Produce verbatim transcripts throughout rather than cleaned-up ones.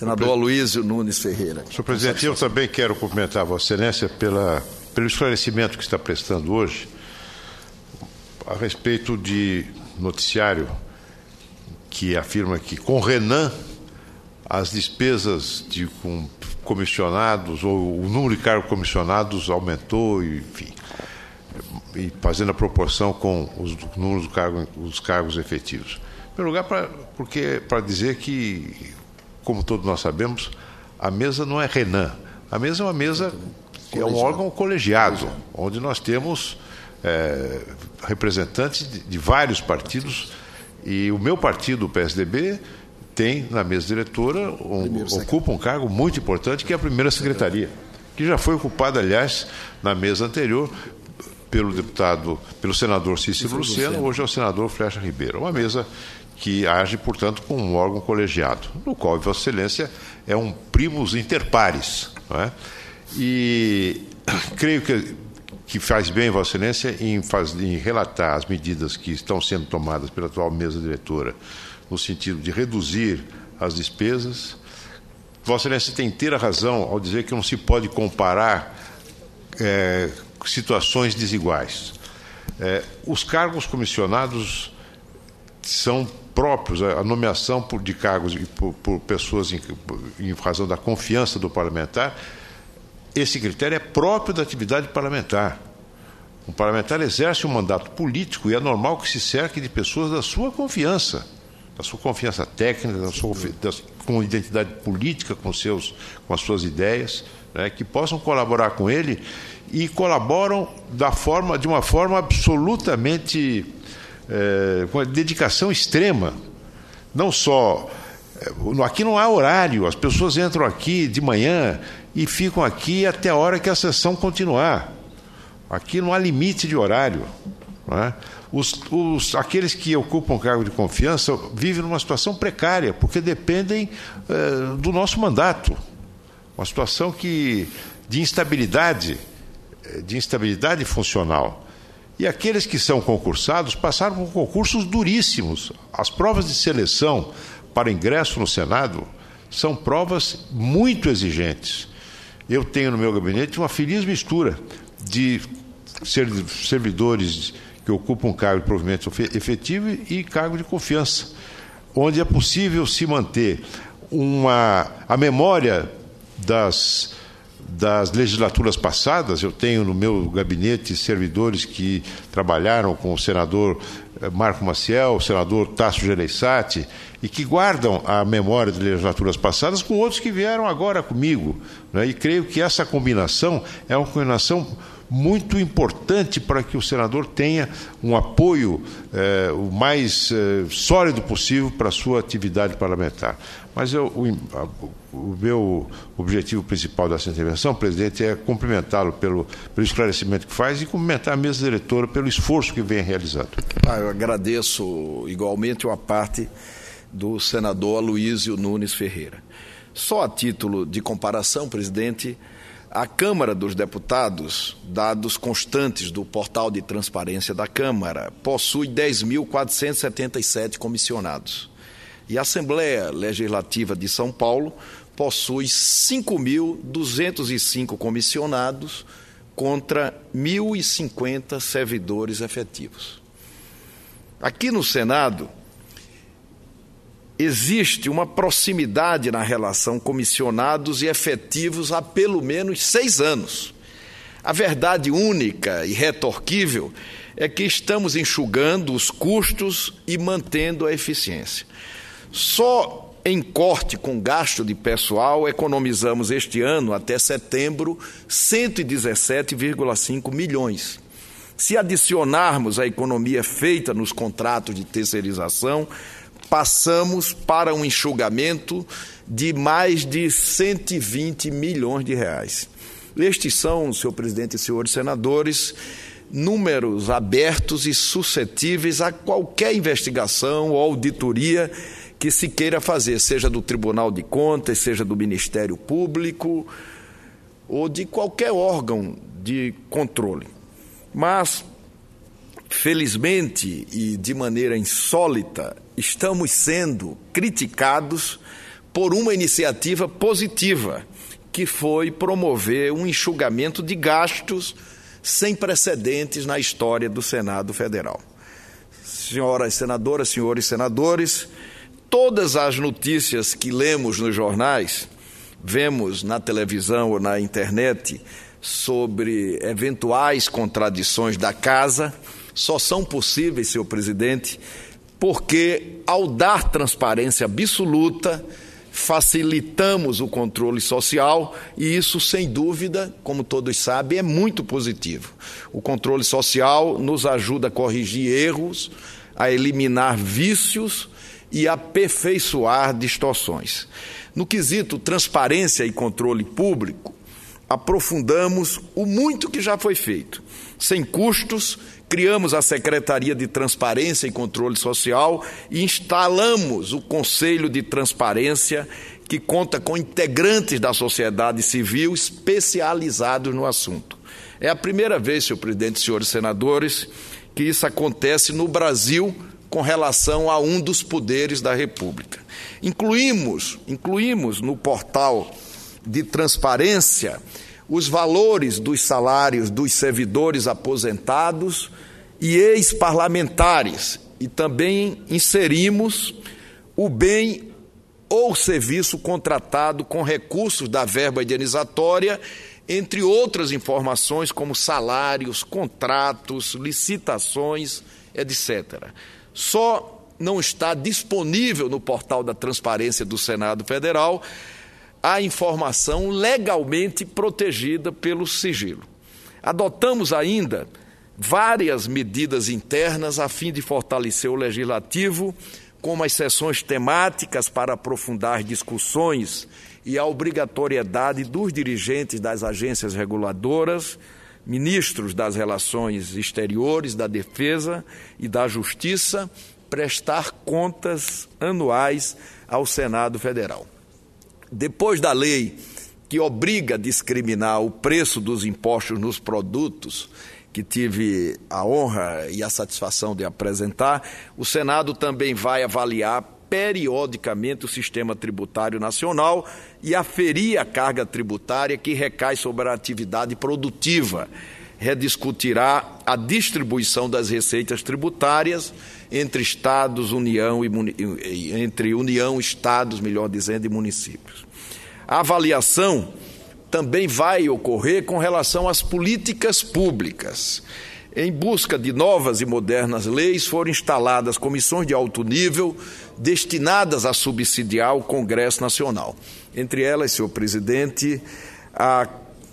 Senador Aloysio Nunes Ferreira. Senhor presidente, eu também quero cumprimentar a Vossa Excelência pela, pelo esclarecimento que está prestando hoje a respeito de noticiário que afirma que com Renan as despesas de com comissionados ou o número de cargos comissionados aumentou, e, enfim, e fazendo a proporção com os números dos cargos, os cargos efetivos. Em primeiro lugar, pra, porque para dizer que, como todos nós sabemos, a mesa não é Renan. A mesa é uma mesa, é um órgão colegiado, onde nós temos é, representantes de, de vários partidos, e o meu partido, o P S D B, tem na mesa diretora, um, ocupa um cargo muito importante, que é a primeira secretaria, que já foi ocupada, aliás, na mesa anterior, pelo deputado, pelo senador Cícero Lucena, hoje é o senador Flecha Ribeiro. Uma mesa que age, portanto, com um órgão colegiado, no qual Vossa Excelência é um primus inter pares, não é? E creio que, que faz bem Vossa Excelência em, faz, em relatar as medidas que estão sendo tomadas pela atual mesa diretora, no sentido de reduzir as despesas. Vossa Excelência tem inteira razão ao dizer que não se pode comparar é, situações desiguais. É, os cargos comissionados são próprios, a nomeação por, de cargos por, por pessoas em, em razão da confiança do parlamentar, esse critério é próprio da atividade parlamentar. O parlamentar exerce um mandato político e é normal que se cerque de pessoas da sua confiança, da sua confiança técnica, da sua, da, com identidade política, com, seus, com as suas ideias, né, que possam colaborar com ele e colaboram da forma, de uma forma absolutamente é, com dedicação extrema. Não só... Aqui não há horário, as pessoas entram aqui de manhã e ficam aqui até a hora que a sessão continuar. Aqui não há limite de horário, não é? Os, os, aqueles que ocupam cargo de confiança vivem numa situação precária, porque dependem eh, do nosso mandato. Uma situação que, de instabilidade, de instabilidade funcional. E aqueles que são concursados passaram por concursos duríssimos. As provas de seleção para ingresso no Senado são provas muito exigentes. Eu tenho no meu gabinete uma feliz mistura de servidores que ocupam cargo de provimento efetivo e cargo de confiança, onde é possível se manter uma, a memória das, das legislaturas passadas. Eu tenho no meu gabinete servidores que trabalharam com o senador Marco Maciel, o senador Tasso Gereissati, e que guardam a memória de legislaturas passadas com outros que vieram agora comigo, né? E creio que essa combinação é uma combinação muito importante para que o senador tenha um apoio eh, o mais eh, sólido possível para a sua atividade parlamentar. Mas eu, o, a, o meu objetivo principal dessa intervenção, presidente, é cumprimentá-lo pelo, pelo esclarecimento que faz e cumprimentar a mesa diretora pelo esforço que vem realizando. Ah, eu agradeço igualmente a parte do senador Aloysio Nunes Ferreira. Só a título de comparação, presidente, a Câmara dos Deputados, dados constantes do portal de transparência da Câmara, possui dez mil quatrocentos e setenta e sete comissionados. E a Assembleia Legislativa de São Paulo possui cinco mil duzentos e cinco comissionados contra mil e cinquenta servidores efetivos. Aqui no Senado, existe uma proximidade na relação comissionados e efetivos há pelo menos seis anos. A verdade única e retorquível é que estamos enxugando os custos e mantendo a eficiência. Só em corte com gasto de pessoal, economizamos este ano, até setembro, cento e dezessete vírgula cinco milhões. Se adicionarmos a economia feita nos contratos de terceirização, passamos para um enxugamento de mais de cento e vinte milhões de reais. Estes são, senhor presidente e senhores senadores, números abertos e suscetíveis a qualquer investigação ou auditoria que se queira fazer, seja do Tribunal de Contas, seja do Ministério Público ou de qualquer órgão de controle. Mas, felizmente e de maneira insólita, estamos sendo criticados por uma iniciativa positiva, que foi promover um enxugamento de gastos sem precedentes na história do Senado Federal. Senhoras senadoras, senhores senadores, todas as notícias que lemos nos jornais, vemos na televisão ou na internet sobre eventuais contradições da Casa, só são possíveis, senhor presidente, porque, ao dar transparência absoluta, facilitamos o controle social e isso, sem dúvida, como todos sabem, é muito positivo. O controle social nos ajuda a corrigir erros, a eliminar vícios e a aperfeiçoar distorções. No quesito transparência e controle público, aprofundamos o muito que já foi feito. Sem custos, criamos a Secretaria de Transparência e Controle Social e instalamos o Conselho de Transparência, que conta com integrantes da sociedade civil especializados no assunto. É a primeira vez, senhor presidente e senhores senadores, que isso acontece no Brasil com relação a um dos poderes da República. Incluímos, incluímos no portal de transparência os valores dos salários dos servidores aposentados e ex-parlamentares, e também inserimos o bem ou serviço contratado com recursos da verba indenizatória, entre outras informações como salários, contratos, licitações, etcétera. Só não está disponível no portal da transparência do Senado Federal a informação legalmente protegida pelo sigilo. Adotamos ainda várias medidas internas a fim de fortalecer o Legislativo, como as sessões temáticas para aprofundar discussões e a obrigatoriedade dos dirigentes das agências reguladoras, ministros das Relações Exteriores, da Defesa e da Justiça, prestar contas anuais ao Senado Federal. Depois da lei que obriga a discriminar o preço dos impostos nos produtos, que tive a honra e a satisfação de apresentar, o Senado também vai avaliar periodicamente o sistema tributário nacional e aferir a carga tributária que recai sobre a atividade produtiva. Rediscutirá a distribuição das receitas tributárias entre estados, União e entre União, estados, melhor dizendo, e municípios. A avaliação também vai ocorrer com relação às políticas públicas. Em busca de novas e modernas leis, foram instaladas comissões de alto nível destinadas a subsidiar o Congresso Nacional. Entre elas, senhor presidente, a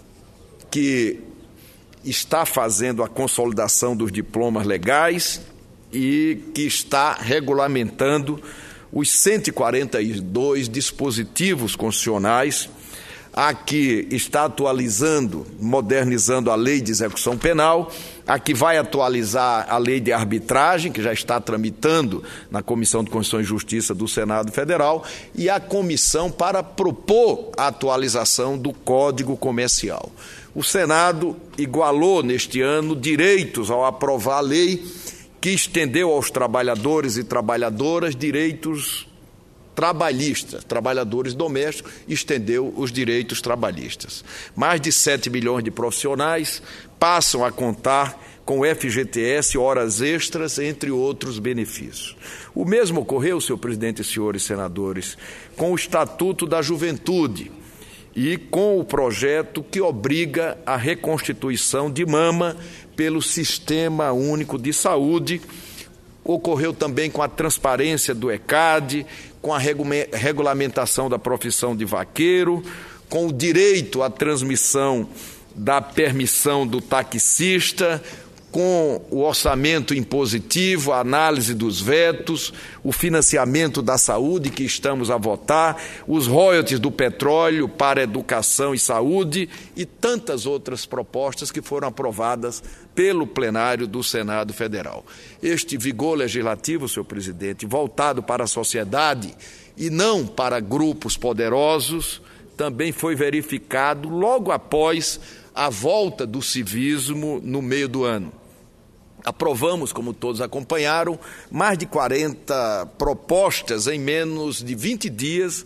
que está fazendo a consolidação dos diplomas legais e que está regulamentando os cento e quarenta e dois dispositivos constitucionais, a que está atualizando, modernizando a lei de execução penal, a que vai atualizar a lei de arbitragem, que já está tramitando na Comissão de Constituição e Justiça do Senado Federal, e a comissão para propor a atualização do Código Comercial. O Senado igualou neste ano direitos ao aprovar a lei que estendeu aos trabalhadores e trabalhadoras direitos trabalhistas, trabalhadores domésticos, estendeu os direitos trabalhistas. Mais de sete milhões de profissionais passam a contar com o F G T S, horas extras, entre outros benefícios. O mesmo ocorreu, senhor presidente e senhores senadores, com o Estatuto da Juventude e com o projeto que obriga a reconstituição de mama pelo Sistema Único de Saúde. Ocorreu também com a transparência do ECAD, com a regulamentação da profissão de vaqueiro, com o direito à transmissão da permissão do taxista, com o orçamento impositivo, a análise dos vetos, o financiamento da saúde que estamos a votar, os royalties do petróleo para educação e saúde e tantas outras propostas que foram aprovadas pelo plenário do Senado Federal. Este vigor legislativo, senhor presidente, voltado para a sociedade e não para grupos poderosos, também foi verificado logo após a volta do civismo no meio do ano. Aprovamos, como todos acompanharam, mais de quarenta propostas em menos de vinte dias,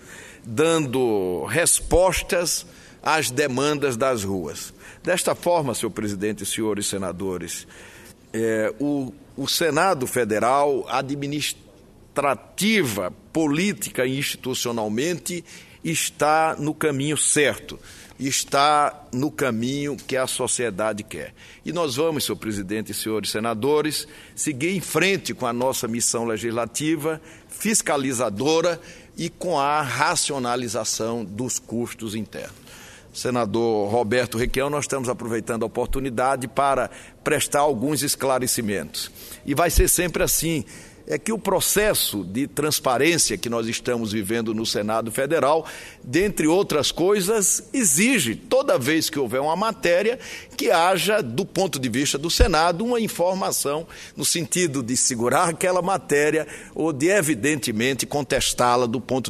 dando respostas às demandas das ruas. Desta forma, senhor presidente, senhores senadores, é, o, o Senado Federal, administrativa, política e institucionalmente, está no caminho certo, está no caminho que a sociedade quer. E nós vamos, senhor presidente e senhores senadores, seguir em frente com a nossa missão legislativa, fiscalizadora e com a racionalização dos custos internos. Senador Roberto Requião, nós estamos aproveitando a oportunidade para prestar alguns esclarecimentos. E vai ser sempre assim. É que o processo de transparência que nós estamos vivendo no Senado Federal, dentre outras coisas, exige, toda vez que houver uma matéria, que haja, do ponto de vista do Senado, uma informação no sentido de segurar aquela matéria ou de, evidentemente, contestá-la do ponto